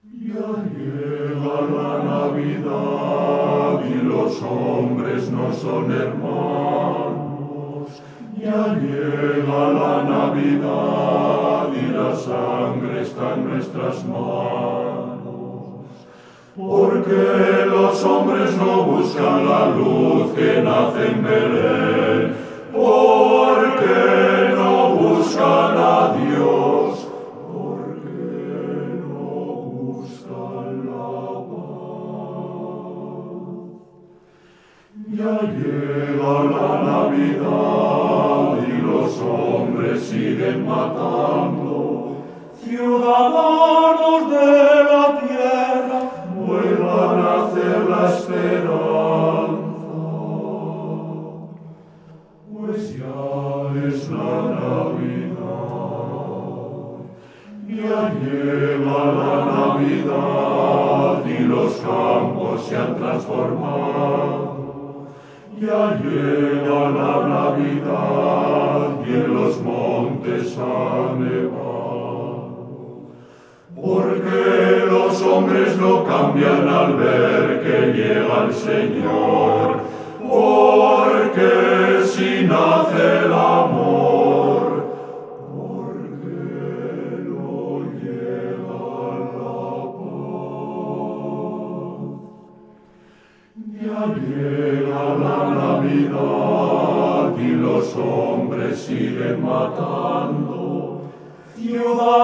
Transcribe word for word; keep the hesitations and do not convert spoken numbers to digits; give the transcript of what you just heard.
Ya llega la Navidad y los hombres no son hermanos. Ya llega la Navidad y la sangre está en nuestras manos. Porque los hombres no buscan la luz que nace en Belén. Porque no buscan a Dios. Ya llega la Navidad y los hombres siguen matando. Ciudadanos de la tierra, vuelvan a hacer la esperanza. Pues ya es la Navidad. Ya llega la Navidad y los campos se han transformado. Ya llega la Navidad y en los montes ha nevado. Porque los hombres no cambian al ver que llega el Señor. Porque si nace el amor, porque no llega la paz. Ya llega la Navidad y los hombres siguen matando. Ciudad